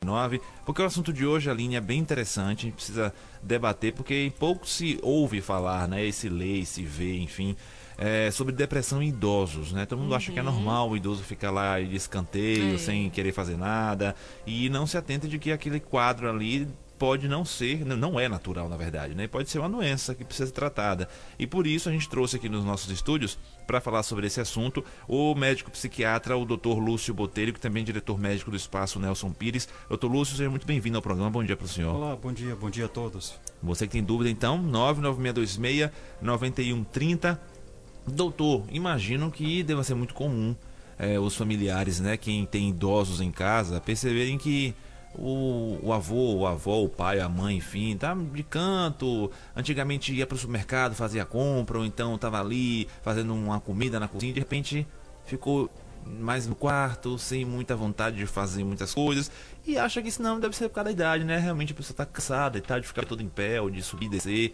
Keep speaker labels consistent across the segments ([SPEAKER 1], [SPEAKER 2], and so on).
[SPEAKER 1] porque o assunto de hoje, Aline, é bem interessante, a gente precisa debater, porque pouco se ouve falar, né, e se lê, e se vê, enfim, sobre depressão em idosos, né? Todo mundo acha que é normal o idoso ficar lá de escanteio, sem querer fazer nada, e não se atenta de que aquele quadro ali pode não ser, não é natural na verdade, né? Pode ser uma doença que precisa ser tratada. E por isso a gente trouxe aqui nos nossos estúdios, para falar sobre esse assunto, o médico psiquiatra, o Dr. Lúcio Botelho, que também é diretor médico do Espaço Nelson Pires. Dr. Lúcio, seja muito bem-vindo ao programa. Bom dia para o senhor.
[SPEAKER 2] Olá, bom dia a todos.
[SPEAKER 1] Você que tem dúvida, então, 99626-9130. Doutor, imagino que deva ser muito comum os familiares, né, quem tem idosos em casa, perceberem que o avô, a avó, o pai, a mãe, enfim, tá de canto. Antigamente ia para o supermercado, fazia compra, ou então estava ali fazendo uma comida na cozinha, e de repente ficou mais no quarto, sem muita vontade de fazer muitas coisas, e acha que isso não deve ser por causa da idade, né? Realmente a pessoa está cansada e tal, de ficar todo em pé, ou de subir e descer,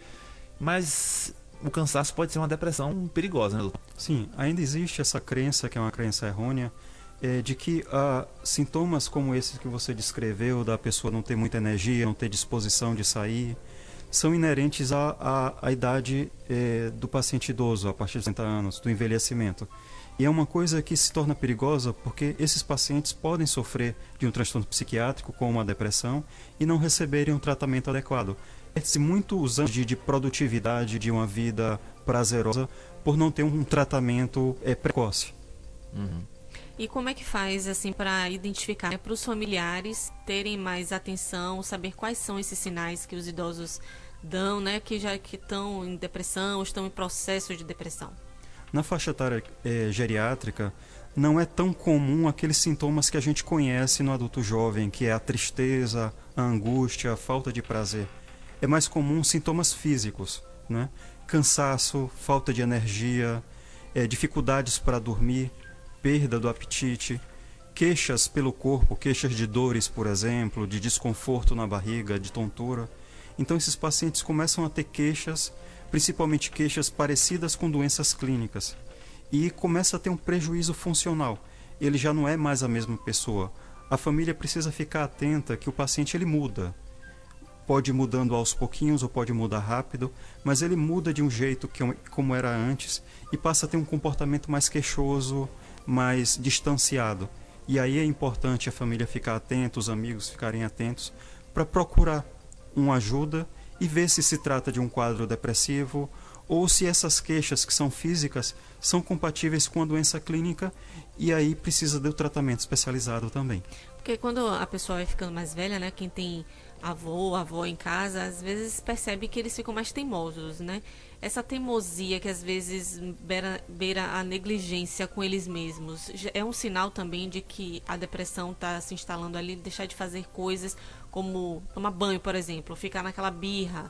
[SPEAKER 1] mas o cansaço pode ser uma depressão perigosa, né, doutor?
[SPEAKER 2] Sim, ainda existe essa crença, que é uma crença errônea, de que sintomas como esses que você descreveu, da pessoa não ter muita energia, não ter disposição de sair, são inerentes à idade do paciente idoso, a partir de 60 anos, do envelhecimento. E é uma coisa que se torna perigosa porque esses pacientes podem sofrer de um transtorno psiquiátrico, como a depressão, e não receberem um tratamento adequado. Perde-se muitos anos de produtividade, de uma vida prazerosa, por não ter um tratamento precoce.
[SPEAKER 1] Uhum.
[SPEAKER 3] E como é que faz assim para identificar, para os familiares terem mais atenção, saber quais são esses sinais que os idosos dão, né, que estão em depressão, estão em processo de depressão?
[SPEAKER 2] Na faixa etária geriátrica, não é tão comum aqueles sintomas que a gente conhece no adulto jovem, que é a tristeza, a angústia, a falta de prazer. É mais comum sintomas físicos, né? Cansaço, falta de energia, dificuldades para dormir, perda do apetite, queixas pelo corpo, queixas de dores, por exemplo, de desconforto na barriga, de tontura. Então esses pacientes começam a ter queixas, principalmente queixas parecidas com doenças clínicas, e começa a ter um prejuízo funcional. Ele já não é mais a mesma pessoa. A família precisa ficar atenta que o paciente ele muda. Pode ir mudando aos pouquinhos ou pode mudar rápido, mas ele muda de um jeito como era antes e passa a ter um comportamento mais queixoso, mais distanciado. E aí é importante a família ficar atenta, os amigos ficarem atentos, para procurar uma ajuda e ver se trata de um quadro depressivo ou se essas queixas que são físicas são compatíveis com a doença clínica, e aí precisa do tratamento especializado também.
[SPEAKER 3] Porque quando a pessoa vai ficando mais velha, né, quem tem avó em casa, às vezes percebe que eles ficam mais teimosos, né? Essa teimosia que às vezes beira a negligência com eles mesmos, é um sinal também de que a depressão está se instalando ali, deixar de fazer coisas como tomar banho, por exemplo, ficar naquela birra,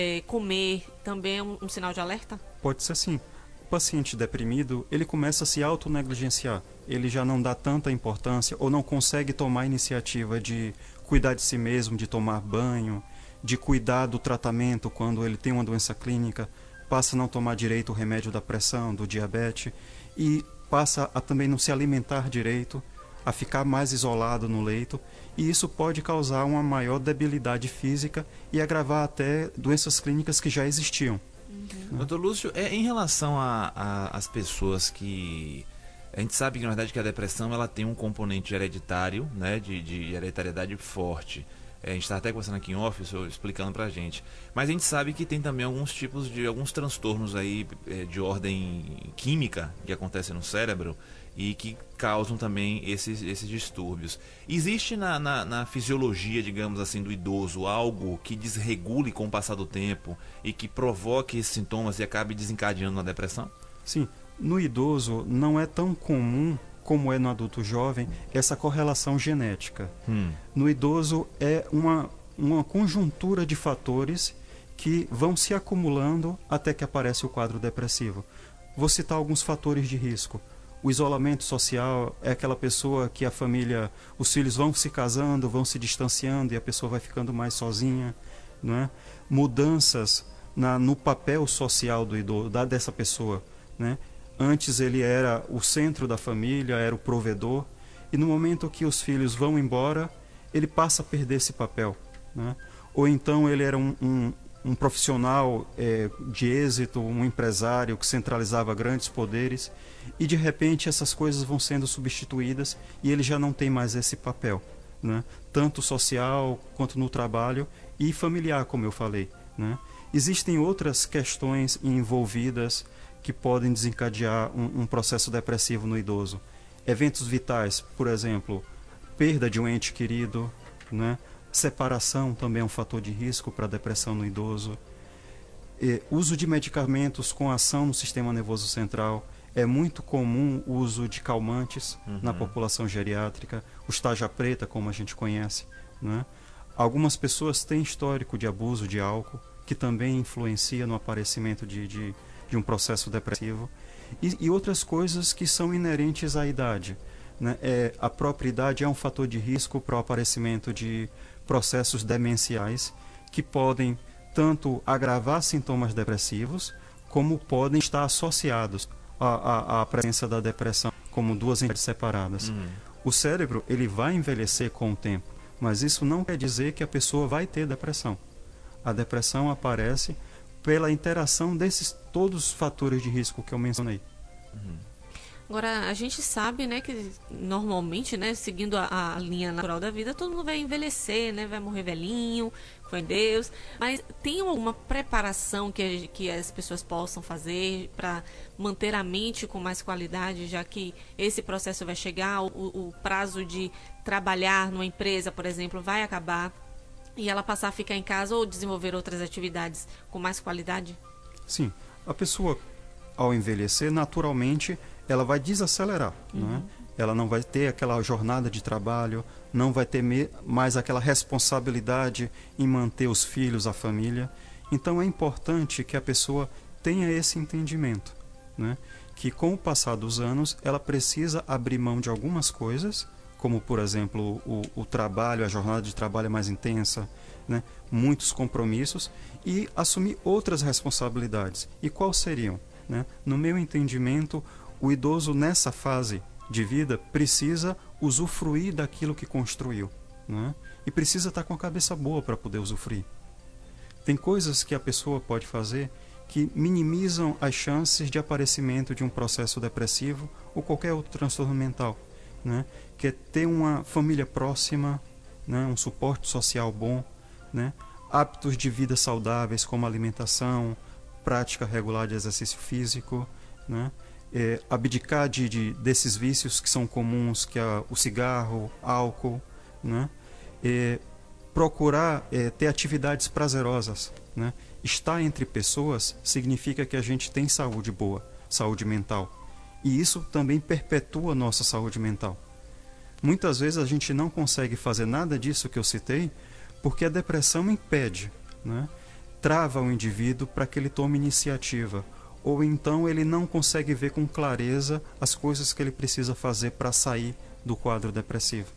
[SPEAKER 3] comer, também é um sinal de alerta?
[SPEAKER 2] Pode ser sim. O paciente deprimido, ele começa a se autonegligenciar. Ele já não dá tanta importância ou não consegue tomar a iniciativa de cuidar de si mesmo, de tomar banho, de cuidar do tratamento quando ele tem uma doença clínica, passa a não tomar direito o remédio da pressão, do diabetes, e passa a também não se alimentar direito, a ficar mais isolado no leito, e isso pode causar uma maior debilidade física e agravar até doenças clínicas que já existiam.
[SPEAKER 1] Doutor Lúcio, em relação às pessoas que... A gente sabe que, na verdade, que a depressão ela tem um componente hereditário, né, de hereditariedade forte. A gente está até conversando aqui em off, o senhor explicando pra gente. Mas a gente sabe que tem também alguns transtornos aí de ordem química que acontecem no cérebro e que causam também esses distúrbios. Existe na fisiologia, digamos assim, do idoso algo que desregule com o passar do tempo e que provoque esses sintomas e acabe desencadeando uma depressão?
[SPEAKER 2] Sim, no idoso não é tão comum como é no adulto jovem essa correlação genética. No idoso é uma conjuntura de fatores que vão se acumulando até que aparece o quadro depressivo. Vou citar alguns fatores de risco. O isolamento social é aquela pessoa que a família, os filhos vão se casando, vão se distanciando e a pessoa vai ficando mais sozinha, não é? Mudanças no papel social do idoso, dessa pessoa, né? Antes ele era o centro da família, era o provedor, e no momento que os filhos vão embora, ele passa a perder esse papel, né? Ou então ele era um profissional de êxito, um empresário que centralizava grandes poderes, e de repente essas coisas vão sendo substituídas e ele já não tem mais esse papel, né? Tanto social quanto no trabalho e familiar, como eu falei, né? Existem outras questões envolvidas que podem desencadear um processo depressivo no idoso. Eventos vitais, por exemplo, perda de um ente querido, né? Separação também é um fator de risco para a depressão no idoso. Uso de medicamentos com ação no sistema nervoso central. É muito comum o uso de calmantes na população geriátrica, o tarja preta, como a gente conhece, né? Algumas pessoas têm histórico de abuso de álcool, que também influencia no aparecimento de um processo depressivo. E outras coisas que são inerentes à idade, né? A própria idade é um fator de risco para o aparecimento de processos demenciais que podem tanto agravar sintomas depressivos, como podem estar associados à presença da depressão, como duas entidades separadas. O cérebro ele vai envelhecer com o tempo, mas isso não quer dizer que a pessoa vai ter depressão. A depressão aparece pela interação desses todos os fatores de risco que eu mencionei.
[SPEAKER 3] Agora, a gente sabe, né, que normalmente, né, seguindo a linha natural da vida, todo mundo vai envelhecer, né, vai morrer velhinho, com Deus. Mas tem alguma preparação que as pessoas possam fazer para manter a mente com mais qualidade, já que esse processo vai chegar, o prazo de trabalhar numa empresa, por exemplo, vai acabar e ela passar a ficar em casa ou desenvolver outras atividades com mais qualidade?
[SPEAKER 2] Sim, a pessoa, ao envelhecer, naturalmente, ela vai desacelerar, né? Ela não vai ter aquela jornada de trabalho, não vai ter mais aquela responsabilidade em manter os filhos, a família. Então é importante que a pessoa tenha esse entendimento, né? Que com o passar dos anos, ela precisa abrir mão de algumas coisas, como, por exemplo, o trabalho, a jornada de trabalho é mais intensa, né? Muitos compromissos, e assumir outras responsabilidades. E quais seriam, né? No meu entendimento, o idoso nessa fase de vida precisa usufruir daquilo que construiu, né? E precisa estar com a cabeça boa para poder usufruir. Tem coisas que a pessoa pode fazer que minimizam as chances de aparecimento de um processo depressivo ou qualquer outro transtorno mental, né? Que é ter uma família próxima, né? Um suporte social bom, né? Hábitos de vida saudáveis como alimentação, prática regular de exercício físico, né? Abdicar desses vícios que são comuns, que é o cigarro, álcool, né? Procurar ter atividades prazerosas, né? Estar entre pessoas significa que a gente tem saúde boa, saúde mental. E isso também perpetua a nossa saúde mental. Muitas vezes a gente não consegue fazer nada disso que eu citei porque a depressão impede, né? Trava o indivíduo para que ele tome iniciativa, ou então ele não consegue ver com clareza as coisas que ele precisa fazer para sair do quadro depressivo.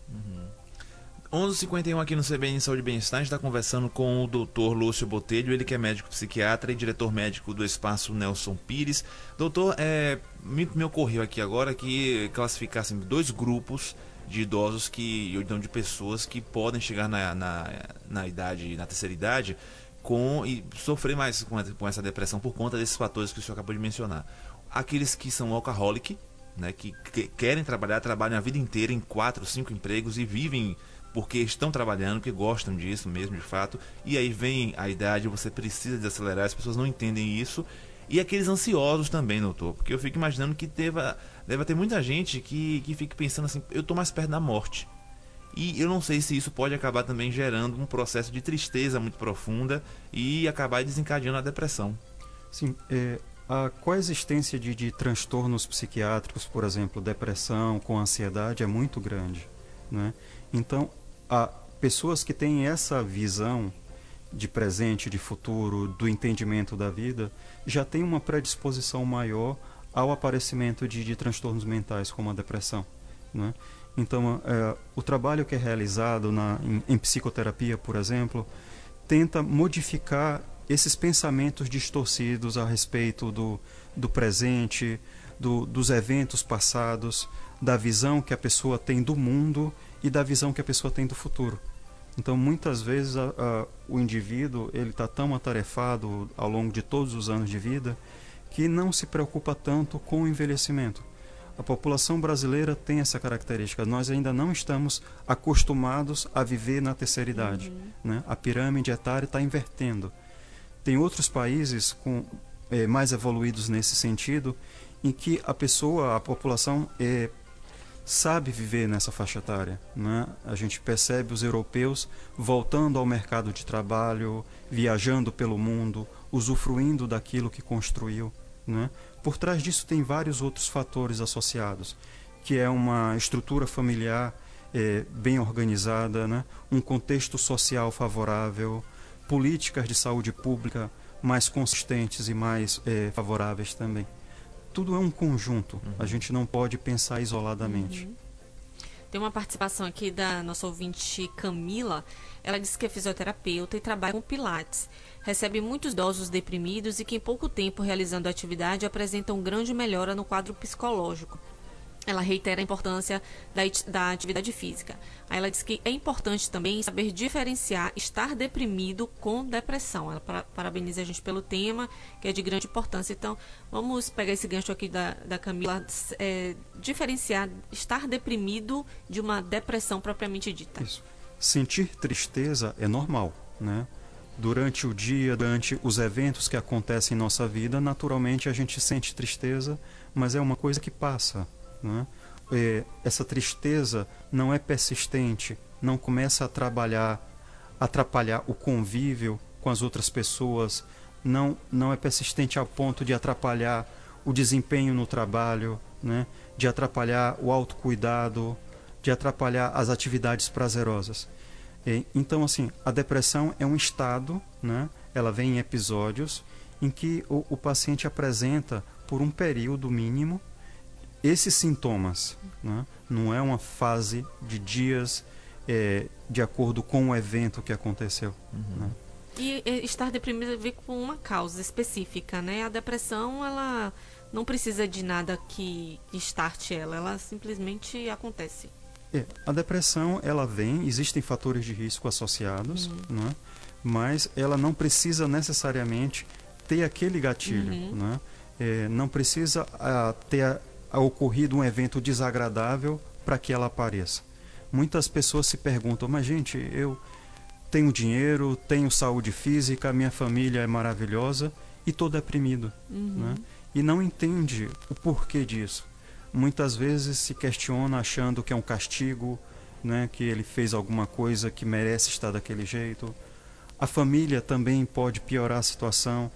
[SPEAKER 1] 11h51 aqui no CBN Saúde e Bem-Estar. A gente está conversando com o Dr. Lúcio Botelho, ele que é médico psiquiatra e diretor médico do Espaço Nelson Pires. Doutor, me ocorreu aqui agora que classificassem dois grupos de idosos ou então de pessoas que podem chegar na idade, na terceira idade, e sofrer mais com essa depressão por conta desses fatores que o senhor acabou de mencionar. Aqueles que são workaholic, né, que querem trabalham a vida inteira em 4, 5 empregos e vivem porque estão trabalhando, porque gostam disso mesmo, de fato, e aí vem a idade, você precisa desacelerar, as pessoas não entendem isso. E aqueles ansiosos também, doutor, porque eu fico imaginando que deve ter muita gente que fica pensando assim, eu estou mais perto da morte. E eu não sei se isso pode acabar também gerando um processo de tristeza muito profunda e acabar desencadeando a depressão.
[SPEAKER 2] Sim, a coexistência de transtornos psiquiátricos, por exemplo, depressão com ansiedade, é muito grande, né? Então, pessoas que têm essa visão de presente, de futuro, do entendimento da vida, já têm uma predisposição maior ao aparecimento de transtornos mentais, como a depressão, né? Então, o trabalho que é realizado em psicoterapia, por exemplo, tenta modificar esses pensamentos distorcidos a respeito do presente, dos eventos passados, da visão que a pessoa tem do mundo e da visão que a pessoa tem do futuro. Então, muitas vezes, o indivíduo ele está tão atarefado ao longo de todos os anos de vida que não se preocupa tanto com o envelhecimento. A população brasileira tem essa característica. Nós ainda não estamos acostumados a viver na terceira idade. Né? A pirâmide etária está invertendo. Tem outros países mais evoluídos nesse sentido, em que a população sabe viver nessa faixa etária. Né? A gente percebe os europeus voltando ao mercado de trabalho, viajando pelo mundo, usufruindo daquilo que construiu. Né? Por trás disso tem vários outros fatores associados, que é uma estrutura familiar bem organizada, né? Um contexto social favorável, políticas de saúde pública mais consistentes e mais favoráveis também. Tudo é um conjunto, a gente não pode pensar isoladamente.
[SPEAKER 3] Tem uma participação aqui da nossa ouvinte Camila. Ela disse que é fisioterapeuta e trabalha com pilates. Recebe muitos idosos deprimidos e que em pouco tempo realizando a atividade apresentam grande melhora no quadro psicológico. Ela reitera a importância da atividade física. Aí ela diz que é importante também saber diferenciar estar deprimido com depressão. Ela parabeniza a gente pelo tema, que é de grande importância. Então, vamos pegar esse gancho aqui da Camila, diferenciar estar deprimido de uma depressão propriamente dita.
[SPEAKER 2] Isso. Sentir tristeza é normal, né? Durante o dia, durante os eventos que acontecem em nossa vida, naturalmente a gente sente tristeza, mas é uma coisa que passa. Né? Essa tristeza não é persistente, não começa a atrapalhar o convívio com as outras pessoas, não é persistente ao ponto de atrapalhar o desempenho no trabalho, né? De atrapalhar o autocuidado, de atrapalhar as atividades prazerosas. Então, assim, a depressão é um estado, né? Ela vem em episódios em que o paciente apresenta, por um período mínimo, esses sintomas. Né? Não é uma fase de dias de acordo com o evento que aconteceu. Né?
[SPEAKER 3] E estar deprimido vem com uma causa específica, né? A depressão, ela não precisa de nada que starte ela simplesmente acontece.
[SPEAKER 2] A depressão, ela existem fatores de risco associados, né? Mas ela não precisa necessariamente ter aquele gatilho. Né? Não precisa ter ocorrido um evento desagradável para que ela apareça. Muitas pessoas se perguntam, mas gente, eu tenho dinheiro, tenho saúde física, minha família é maravilhosa e estou deprimido. Né? E não entende o porquê disso. Muitas vezes se questiona achando que é um castigo, né? Que ele fez alguma coisa que merece estar daquele jeito. A família também pode piorar a situação,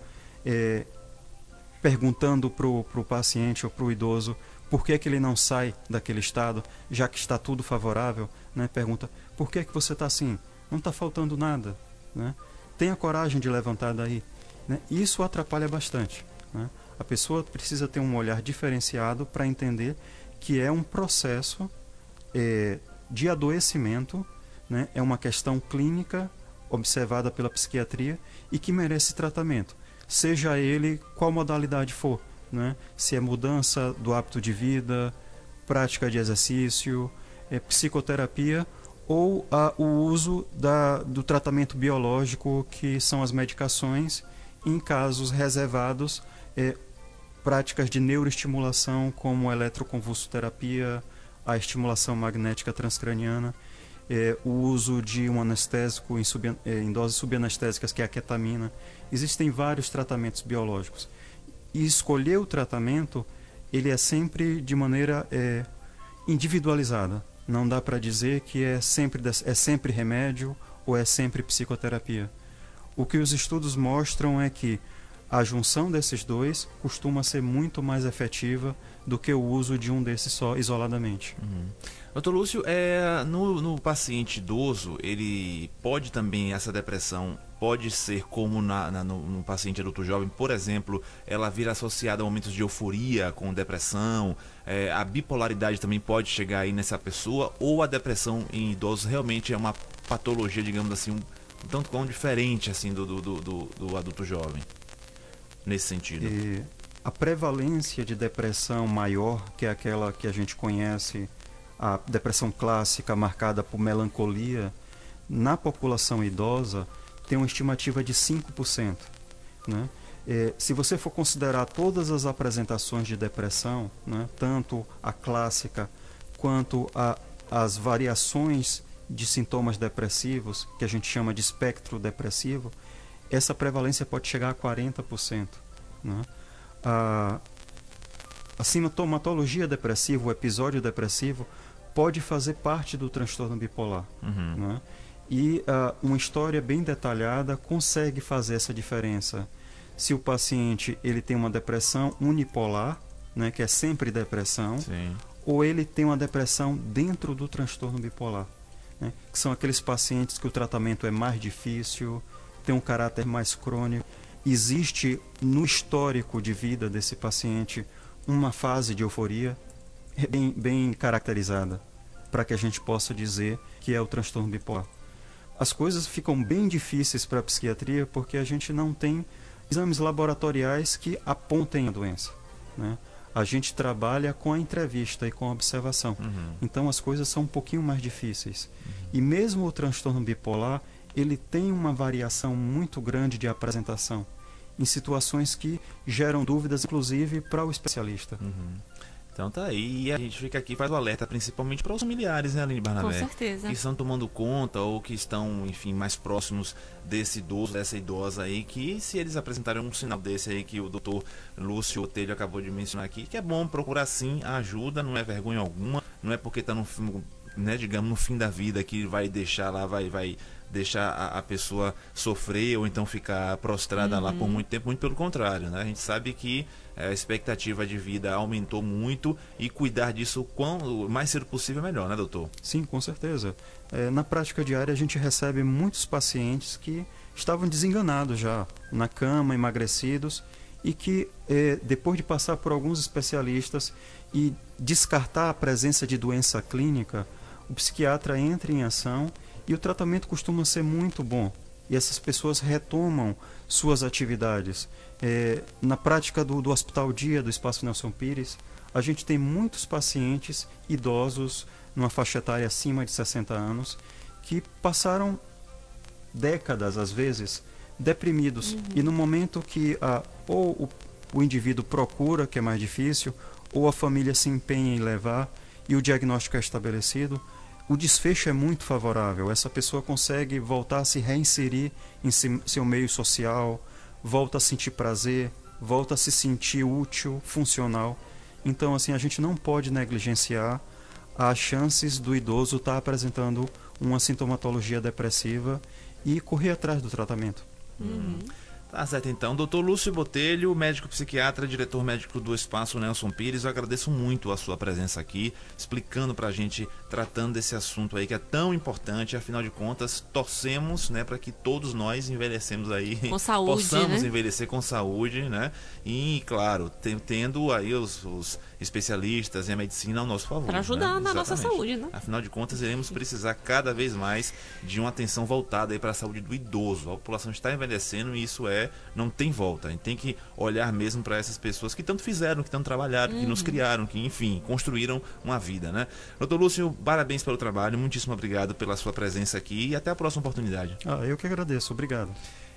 [SPEAKER 2] perguntando para o paciente ou para o idoso por que ele não sai daquele estado, já que está tudo favorável. Né? Pergunta, por que você está assim? Não está faltando nada. Né? Tenha coragem de levantar daí. Né? Isso atrapalha bastante. Né? A pessoa precisa ter um olhar diferenciado para entender que é um processo de adoecimento, né? É uma questão clínica observada pela psiquiatria e que merece tratamento, seja ele qual modalidade for. Né? Se é mudança do hábito de vida, prática de exercício, psicoterapia ou o uso do tratamento biológico, que são as medicações, em casos reservados, práticas de neuroestimulação como eletroconvulsoterapia, a estimulação magnética transcraniana, o uso de um anestésico em doses subanestésicas, que é a ketamina. Existem vários tratamentos biológicos. E escolher o tratamento, ele é sempre de maneira individualizada. Não dá para dizer que é sempre remédio ou é sempre psicoterapia. O que os estudos mostram é que a junção desses dois costuma ser muito mais efetiva do que o uso de um desses só isoladamente.
[SPEAKER 1] Doutor Lúcio, no paciente idoso, ele pode também, essa depressão pode ser como no paciente adulto jovem, por exemplo, ela vir associada a momentos de euforia com depressão, a bipolaridade também pode chegar aí nessa pessoa, ou a depressão em idosos realmente é uma patologia, digamos assim, um tanto quanto diferente assim, do adulto jovem, nesse sentido?
[SPEAKER 2] A prevalência de depressão maior, que é aquela que a gente conhece a depressão clássica marcada por melancolia, na população idosa tem uma estimativa de 5%. Né? Se você for considerar todas as apresentações de depressão, né, tanto a clássica quanto as variações de sintomas depressivos, que a gente chama de espectro depressivo, essa prevalência pode chegar a 40%. Né? A sintomatologia depressiva, o episódio depressivo, pode fazer parte do transtorno bipolar. Né? E uma história bem detalhada consegue fazer essa diferença. Se o paciente ele tem uma depressão unipolar, né, que é sempre depressão,
[SPEAKER 1] Sim.
[SPEAKER 2] ou ele tem uma depressão dentro do transtorno bipolar, né, que são aqueles pacientes que o tratamento é mais difícil, tem um caráter mais crônico. Existe no histórico de vida desse paciente uma fase de euforia bem caracterizada, para que a gente possa dizer que é o transtorno bipolar. As coisas ficam bem difíceis para a psiquiatria porque a gente não tem exames laboratoriais que apontem a doença. Né? A gente trabalha com a entrevista e com a observação. Então as coisas são um pouquinho mais difíceis. E mesmo o transtorno bipolar, ele tem uma variação muito grande de apresentação, em situações que geram dúvidas, inclusive, para o especialista.
[SPEAKER 1] Então tá aí, e a gente fica aqui, faz o alerta principalmente para os familiares, né, Aline Barnabé?
[SPEAKER 3] Com certeza.
[SPEAKER 1] Que estão tomando conta ou que estão, enfim, mais próximos desse idoso, dessa idosa aí, que se eles apresentarem um sinal desse aí que o doutor Lúcio Botelho acabou de mencionar aqui, que é bom procurar sim a ajuda, não é vergonha alguma, não é porque está no fim, né, digamos, no fim da vida que vai deixar lá, vai deixar a pessoa sofrer ou então ficar prostrada lá por muito tempo, muito pelo contrário, né? A gente sabe que a expectativa de vida aumentou muito e cuidar disso o mais cedo possível é melhor, né, doutor?
[SPEAKER 2] Sim, com certeza. Na prática diária a gente recebe muitos pacientes que estavam desenganados já, na cama, emagrecidos, e que depois de passar por alguns especialistas e descartar a presença de doença clínica, o psiquiatra entra em ação e o tratamento costuma ser muito bom. E essas pessoas retomam suas atividades. Na prática do Hospital Dia, do Espaço Nelson Pires, a gente tem muitos pacientes idosos, numa faixa etária acima de 60 anos, que passaram décadas, às vezes, deprimidos. E no momento que ou o indivíduo procura, que é mais difícil, ou a família se empenha em levar e o diagnóstico é estabelecido, o desfecho é muito favorável. Essa pessoa consegue voltar a se reinserir em seu meio social, volta a sentir prazer, volta a se sentir útil, funcional. Então, assim, a gente não pode negligenciar as chances do idoso estar apresentando uma sintomatologia depressiva e correr atrás do tratamento.
[SPEAKER 1] Tá certo, então. Doutor Lúcio Botelho, médico psiquiatra, diretor médico do Espaço Nelson Pires, eu agradeço muito a sua presença aqui, explicando pra gente, tratando desse assunto aí que é tão importante. Afinal de contas, torcemos, né, para que todos nós envelhecemos aí,
[SPEAKER 3] com saúde,
[SPEAKER 1] possamos
[SPEAKER 3] né?
[SPEAKER 1] envelhecer com saúde, né? E, claro, tendo aí os especialistas e a medicina ao nosso favor.
[SPEAKER 3] Para ajudar,
[SPEAKER 1] né?
[SPEAKER 3] na nossa
[SPEAKER 1] Exatamente.
[SPEAKER 3] saúde, né?
[SPEAKER 1] Afinal de contas, iremos precisar cada vez mais de uma atenção voltada aí para a saúde do idoso. A população está envelhecendo e isso não tem volta. A gente tem que olhar mesmo para essas pessoas que tanto fizeram, que tanto trabalharam, que nos criaram, que, enfim, construíram uma vida, né? Doutor Lúcio, parabéns pelo trabalho, muitíssimo obrigado pela sua presença aqui e até a próxima oportunidade.
[SPEAKER 2] Eu que agradeço, obrigado.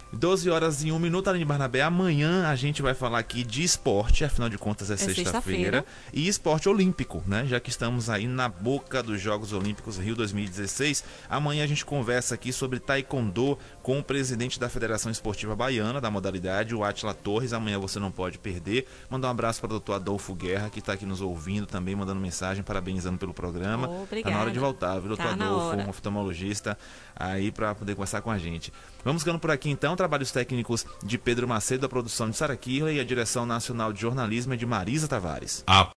[SPEAKER 1] 12h01, Aline Barnabé. Amanhã a gente vai falar aqui de esporte, afinal de contas é sexta-feira. E esporte olímpico, né? Já que estamos aí na boca dos Jogos Olímpicos Rio 2016. Amanhã a gente conversa aqui sobre taekwondo com o presidente da Federação Esportiva Baiana, da modalidade, o Átila Torres. Amanhã você não pode perder. Mandar um abraço para o doutor Adolfo Guerra, que está aqui nos ouvindo também, mandando mensagem, parabenizando pelo programa.
[SPEAKER 3] Obrigada.
[SPEAKER 1] Tá na hora de voltar, viu, doutor
[SPEAKER 3] Tá
[SPEAKER 1] Adolfo, um oftalmologista, aí para poder conversar com a gente. Vamos ficando por aqui então. Trabalhos técnicos de Pedro Macedo, a produção de Sara Kirley e a direção nacional de jornalismo é de Marisa Tavares.